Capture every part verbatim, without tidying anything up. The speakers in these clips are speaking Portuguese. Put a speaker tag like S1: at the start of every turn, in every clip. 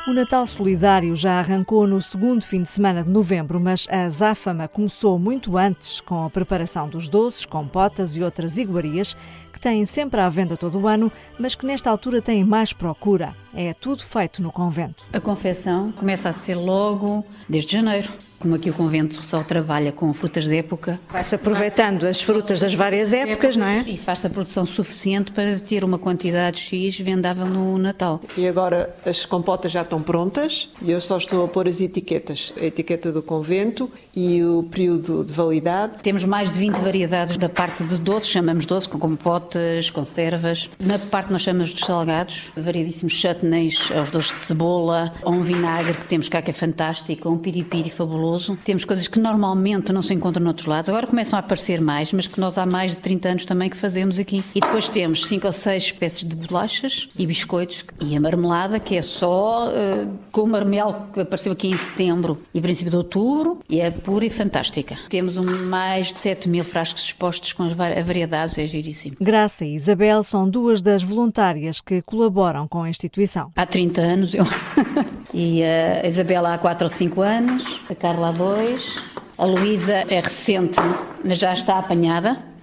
S1: O Natal Solidário já arrancou no segundo fim de semana de novembro, mas a azáfama começou muito antes, com a preparação dos doces, compotas e outras iguarias, que têm sempre à venda todo o ano, mas que nesta altura têm mais procura. É tudo feito no convento.
S2: A confecção começa a ser logo desde janeiro. Como aqui o convento só trabalha com frutas de época.
S1: Vai-se aproveitando as frutas das várias épocas, não é?
S2: E faz-se a produção suficiente para ter uma quantidade X vendável no Natal.
S3: E agora as compotas já estão prontas e eu só estou a pôr as etiquetas. A etiqueta do convento e o período de validade.
S2: Temos mais de vinte variedades da parte de doces, chamamos doces, com compotas, conservas. Na parte nós chamamos dos salgados, variedíssimos chutneys, os doces de cebola, ou um vinagre que temos cá que é fantástico, ou um piripiri fabuloso. Temos coisas que normalmente não se encontram noutros lados, agora começam a aparecer mais, mas que nós há mais de trinta anos também que fazemos aqui. E depois temos cinco ou seis espécies de bolachas e biscoitos e a marmelada, que é só uh, com o marmelo que apareceu aqui em setembro e princípio de outubro, e é pura e fantástica. Temos um, mais de sete mil frascos expostos com as variedades, é giríssimo.
S1: Graça e Isabel são duas das voluntárias que colaboram com a instituição.
S2: Há trinta anos eu... E a Isabela há quatro ou cinco anos, a Carla há dois, a Luísa é recente, mas já está apanhada.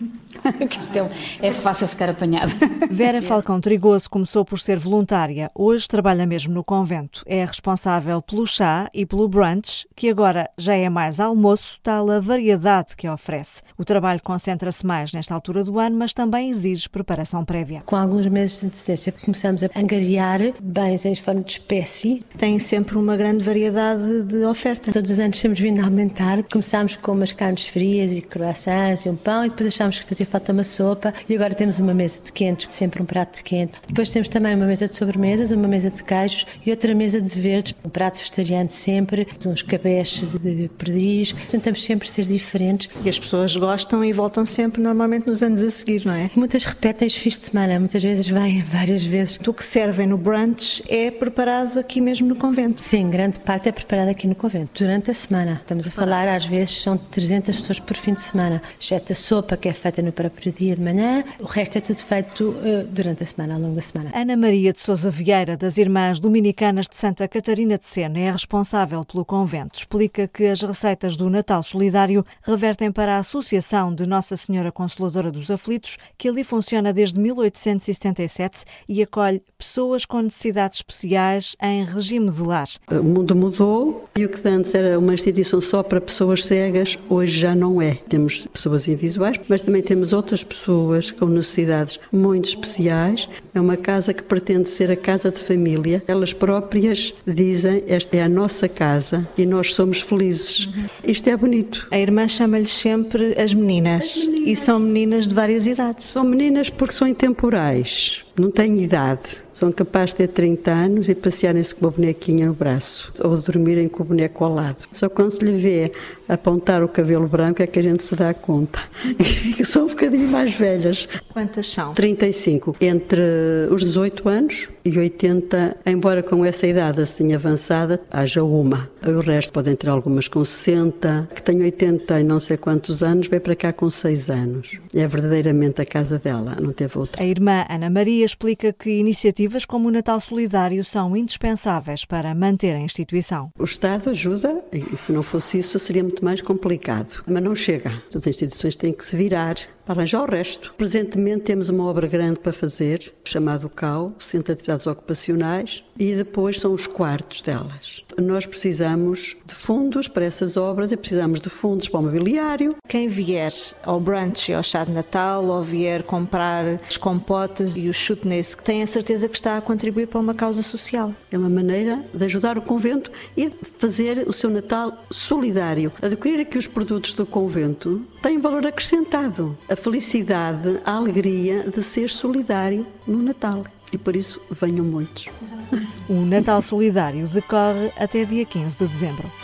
S2: É fácil ficar apanhada.
S1: Vera Falcão Trigoso começou por ser voluntária. Hoje trabalha mesmo no convento. É responsável pelo chá e pelo brunch, que agora já é mais almoço, tal a variedade que oferece. O trabalho concentra-se mais nesta altura do ano, mas também exige preparação prévia.
S4: Com alguns meses de antecedência começamos a angariar bens em forma de espécie.
S1: Tem sempre uma grande variedade de oferta.
S4: Todos os anos temos vindo a aumentar. Começámos com umas carnes frias e croissants e um pão e depois achámos que fazia falta uma sopa e agora temos uma mesa de quentes, sempre um prato de quente. Depois temos também uma mesa de sobremesas, uma mesa de queijos e outra mesa de verdes, um prato vegetariano sempre, uns cabeças de perdiz. Tentamos sempre ser diferentes.
S1: E as pessoas gostam e voltam sempre, normalmente nos anos a seguir, não é?
S4: Muitas repetem os fins de semana, muitas vezes vêm várias vezes.
S1: O que servem no brunch é preparado aqui mesmo no convento?
S4: Sim, grande parte é preparada aqui no convento, durante a semana. Estamos a falar, às vezes, são trezentas pessoas por fim de semana, exceto a sopa que é feita no próprio dia de manhã, o resto é tudo feito uh, durante a semana, ao longo da semana.
S1: Ana Maria de Sousa Vieira, das Irmãs Dominicanas de Santa Catarina de Sena, é responsável pelo convento. Explica que as receitas do Natal Solidário revertem para a Associação de Nossa Senhora Consoladora dos Aflitos, que ali funciona desde mil oitocentos e setenta e sete e acolhe pessoas com necessidades especiais em regime de lar.
S5: O mundo mudou e o que antes era uma instituição só para pessoas cegas, hoje já não é. Temos pessoas invisuais, mas também temos outras pessoas com necessidades muito especiais. É uma casa que pretende ser a casa de família. Elas próprias dizem, esta é a nossa casa e nós somos felizes. Uhum. Isto é bonito.
S1: A irmã chama-lhes sempre as meninas. as meninas e são meninas de várias idades.
S5: São meninas porque são intemporais. Não têm idade, são capazes de ter trinta anos e passearem-se com uma bonequinha no braço ou dormirem com o boneco ao lado. Só quando se lhe vê apontar o cabelo branco é que a gente se dá conta que são um bocadinho mais velhas.
S1: Quantas são?
S5: trinta e cinco, entre os dezoito anos e oitenta, embora com essa idade assim avançada, haja uma. O resto podem ter algumas com sessenta, que tem oitenta e não sei quantos anos, veio para cá com seis anos. É verdadeiramente a casa dela, não teve outra.
S1: A irmã Ana Maria explica que iniciativas como o Natal Solidário são indispensáveis para manter a instituição.
S5: O Estado ajuda, e se não fosse isso seria muito mais complicado, mas não chega. As instituições têm que se virar para arranjar o resto. Presentemente temos uma obra grande para fazer, chamado C A U, Centro de Atividades Ocupacionais, e depois são os quartos delas. Nós precisamos de fundos para essas obras e precisamos de fundos para o mobiliário.
S1: Quem vier ao brunch e ao chá de Natal ou vier comprar as compotas e os chutneys, tem a certeza que está a contribuir para uma causa social.
S5: É uma maneira de ajudar o convento e de fazer o seu Natal solidário. Adquirir aqui os produtos do convento tem valor acrescentado. A felicidade, a alegria de ser solidário no Natal. E por isso venham muitos.
S1: O Natal Solidário decorre até dia quinze de dezembro.